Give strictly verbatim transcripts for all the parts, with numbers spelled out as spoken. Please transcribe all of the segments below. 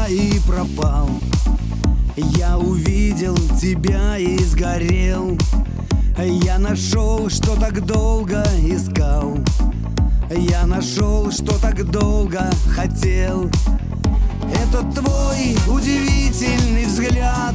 тебя и пропал. Я увидел тебя и сгорел. Я нашел, что так долго искал. Я нашел, что так долго хотел. Это твой удивительный взгляд,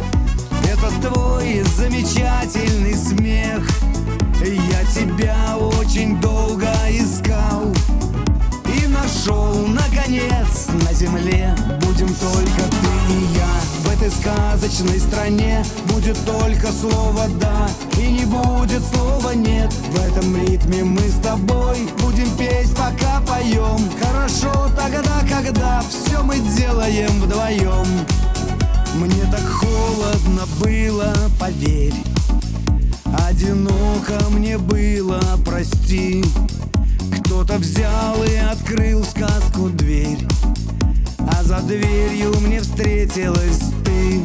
это твой замечательный смех. Я тебя очень долго искал и нашел, наконец, на земле. Будем только ты и я. В этой сказочной стране будет только слово «да» и не будет слова «нет». В этом ритме мы с тобой будем петь, пока поем. Хорошо тогда, когда все мы делаем вдвоем. Мне так холодно было, поверь, одиноко мне было, прости. Кто-то взял и открыл в сказку дверь, а за дверью мне встретилась ты.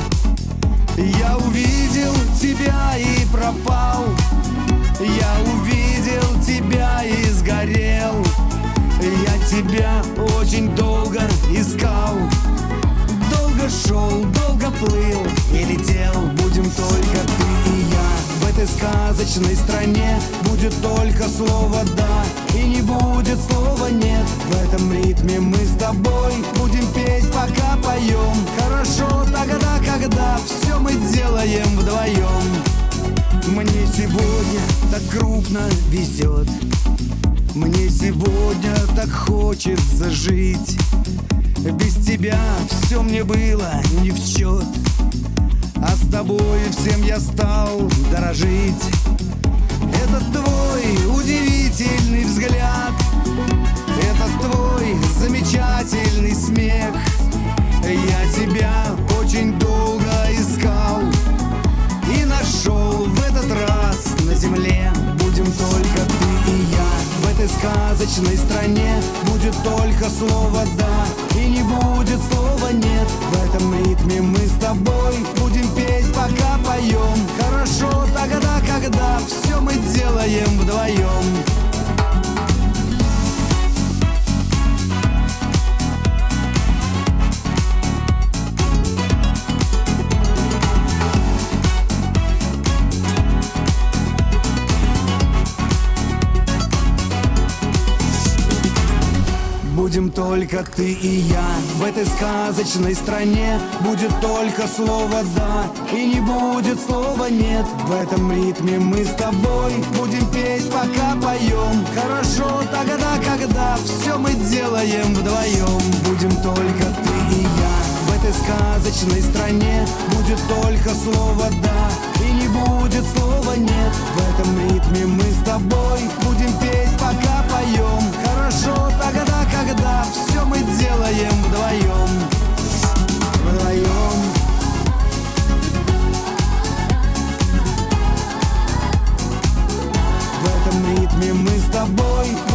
Я увидел тебя и пропал. Я увидел тебя и сгорел. Я тебя очень долго искал. Долго шел, долго плыл и летел. Будем только ты и я. В этой сказочной стране будет только слово «да» и не будет слова «нет». В этом ритме мы с тобой будем петь, пока поем. Хорошо тогда, когда все мы делаем вдвоем. Мне сегодня так крупно везет, мне сегодня так хочется жить. Без тебя все мне было не в счет, а с тобой всем я стал дорожить. Это твой удивительный взгляд, это твой замечательный смех. Я тебя очень долго искал и нашел в этот раз на земле. Будем только ты и я. В этой сказочной стране будет только слово «да» и не будет слова «нет». В этом ритме мы с тобой будем петь, пока поем. Хорошо тогда, когда все мы делаем вдвоем. Будем только ты и я. В этой сказочной стране будет только слово «да» и не будет слова «нет». В этом ритме мы с тобой будем петь, пока поем. Хорошо тогда, когда все мы делаем вдвоем. Будем только ты и я. В этой сказочной стране будет только слово «да» и не будет слова «нет». В этом ритме мы с тобой будем петь, пока поем. Хорошо тогда, когда все мы делаем вдвоем. Вдвоем. В этом ритме мы с тобой